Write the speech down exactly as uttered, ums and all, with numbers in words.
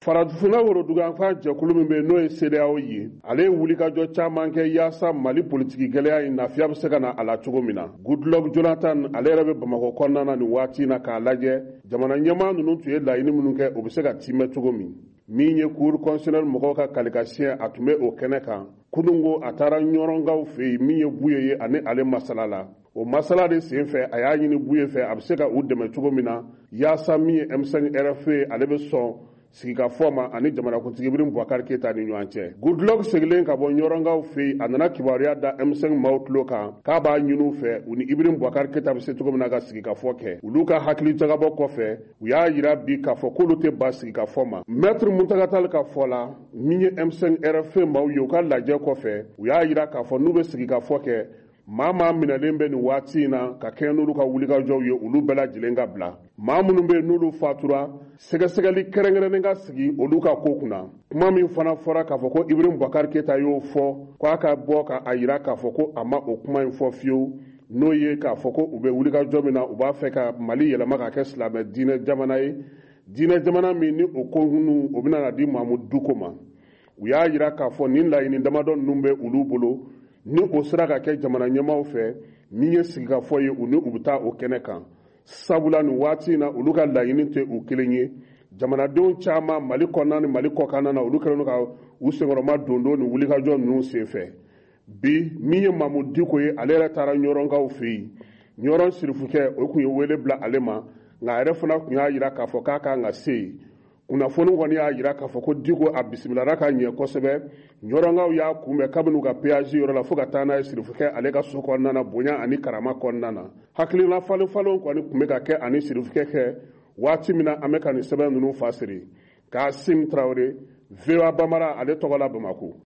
Farafinna woroduganfa jɛkulu min bɛ n'o ye C E D E A O ye ale ye wulikajɔ caman kɛ yaasa Mali politiki gɛlɛya in lafiya bɛ se ka na a la cogo min na. Goodluck Jonathan ale yɛrɛ bɛ Bamakɔ kɔnɔna na nin waati in na k'a lajɛ jamana ɲɛmaa ninnu tun ye laɲini minnu kɛ o bɛ se ka timɛ cogo min. Min ye cour constitutionnelle mɔgɔw ka kalikasiyɛn a tun bɛ o kɛnɛ kan. Kunungo a taara ɲɔrɔngaw fɛ yen min ye Buye ye ani ale masala la. O masala de sen fɛ a y'a ɲini Buye fɛ a bɛ se ka u dɛmɛ cogo min na yaasa min ye M cinq R F ye ale bɛ sɔn sigikafɔ ma ani jamanakuntigi Ibrahim Boubacar Keita ni ɲɔgɔn cɛ. Goodluck segilen ka bɔ ɲɔrɔngaw fɛ yen a nana kibaruya da M cinq maaw tulo kan k'a b'a ɲini u fɛ u ni Ibrahim Boubacar Keita bɛ se cogo min na ka sigikafɔ kɛ. Olu ka hakili jagabɔ kɔfɛ u y'a yira bi k'a fɔ k'olu tɛ ba sigikafɔ ma. Maître Muntaka Tall ka fɔ la min ye M cinq R F maaw ye u ka lajɛ kɔfɛ u y'a yira k'a fɔ n'u bɛ sigikafɔ kɛ maa maa minɛlen bɛ nin waati in na ka kɛ n'olu ka wulikajɔw ye olu bɛɛ lajɛlen ka bila. Maa minnu bɛ n'olu fatura sɛgɛsɛgɛli kɛrɛnkɛrɛnnen ka sigi olu ka ko kunna. Kuma min fana fɔra k'a fɔ ko Ibrahim Boubacar Keita y'o fɔ k'a ka bɔ k'a yira k'a fɔ ko a ma o kuma in fɔ fiyewu n'o ye k'a fɔ ko u bɛ wulikajɔ min na u b'a fɛ ka Mali yɛlɛma ka kɛ silamɛ diinɛ jamana ye. Diinɛ jamana min ni o ko ninnu o bɛna na di Mahamudu Duko ma. U y'a yira k'a fɔ nin laɲini damadɔ ninnu bɛ olu bolo ni o sera ka kɛ jamana ɲɛmaaw fɛ min ye sigikafɔ ye u ni u bɛ taa o kɛnɛ kan. Sabula nin waati in na olu ka laɲini tɛ u kelen ye. Jamanadenw caman Mali kɔnɔna ni Mali kɔkan na olu kɛlen ka u senkɔrɔma dondo ni wulikajɔ ninnu senfɛ. Bi min ye Mahamudu Diko ye ale yɛrɛ taara ɲɔrɔngaw fɛ yen. Ɲɔrɔn sirifukɛ o tun ye wele bila ale ma nka a yɛrɛ fana tun y'a yira k'a fɔ k'a kan ka se yen. Kunnafoni kɔni y'a yira k'a fɔ ko Diko a bisimilara ka ɲɛ kosɛbɛ. Ɲɔrɔngaw y'a kunbɛn kabini u ka péage yɔrɔ la fo ka taa n'a ye sirifukɛ ale ka so kɔnɔna na bonya ani karama kɔnɔna na. Hakilina falen falenw kɔni tun bɛ ka kɛ ani sirifukɛ kɛ waati min na an bɛ ka nin sɛbɛn ninnu fasiri. Kaasim Traoré, V O A Bambara ale tɔgɔ la Bamakɔ.